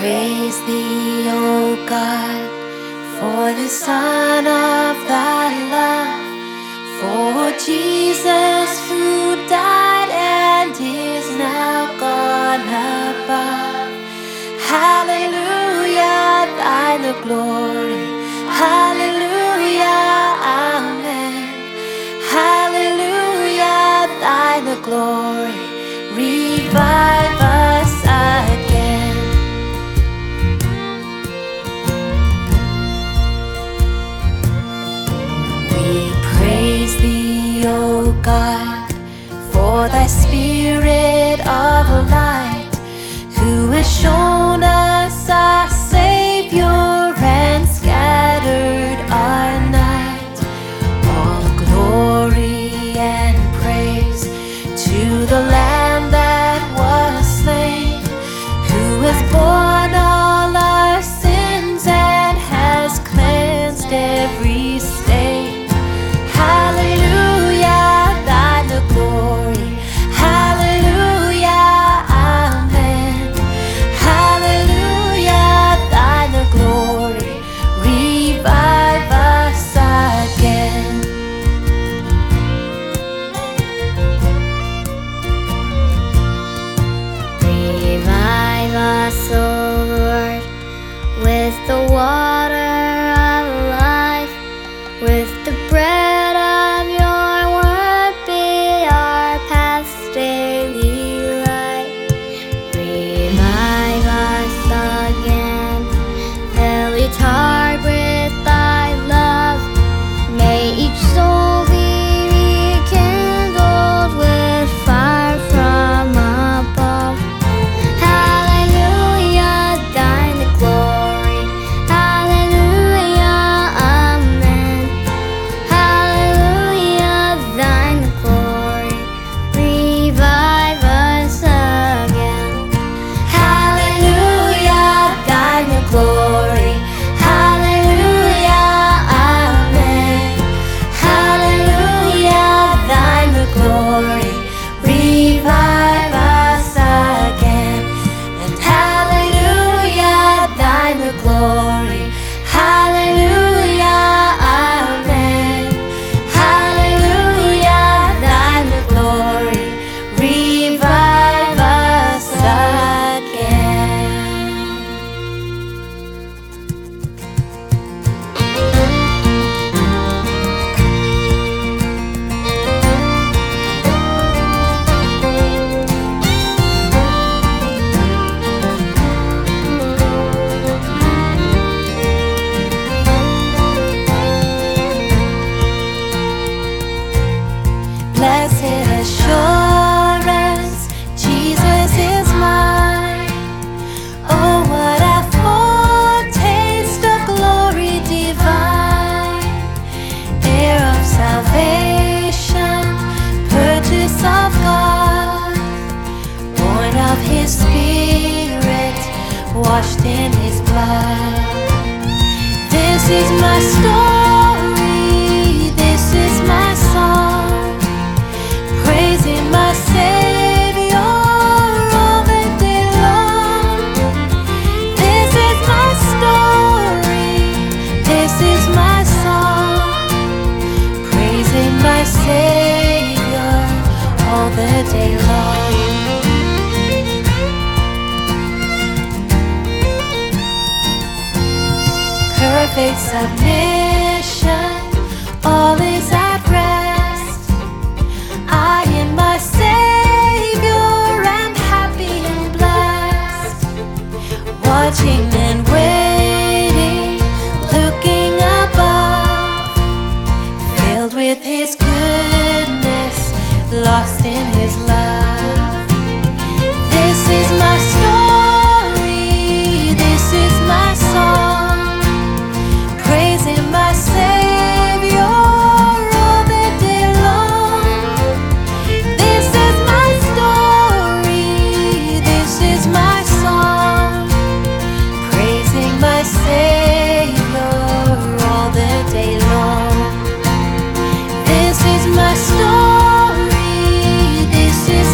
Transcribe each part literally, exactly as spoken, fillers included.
praise thee, O God, for the Son of thy love, for Jesus who died and is now gone above. Hallelujah, thine the glory. Hallelujah, amen. Hallelujah, thine the glory. Revive us again. We praise thee, O God, for thy Spirit of light, who has shown us our Savior and scattered our night. All glory and praise to the Lamb that was slain, who has borne all our sins and has cleansed every stain. Hallelujah, thine the glory. Hallelujah, amen. Hallelujah, thine the glory. Revive us again. Revive us, O Lord, with the water of life, with the bread of your word be our path's daily light. Revive us again, fill each heart with thy love. May each soul be rekindled with fire from above. Hallelujah, thine the glory. Hallelujah, amen. Hallelujah, thine the glory. Revive us again. Hallelujah, thine the glory. Hallelujah, amen. Hallelujah, thine the glory. Revive us again. And hallelujah, thine the glory. Hallelujah, amen. Hallelujah, thine the glory. Revive us again. Blessed assurance, Jesus is mine. Oh, what a foretaste of glory divine, heir of salvation, purchase of God, born of His Spirit, washed in His blood. This is my story, this is my song, praising my Savior all the day long. This is my story, this is my song, praising my Savior all the day long. Perfect submission, all is at rest. I in my Savior am happy and blessed, watching and waiting, looking above, filled with His goodness, lost in His love. This is my story, this is my song, praising my Savior all the day long. This is my story, this is my song, praising my Savior all the day long. This is my story, this is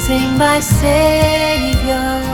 praising my Savior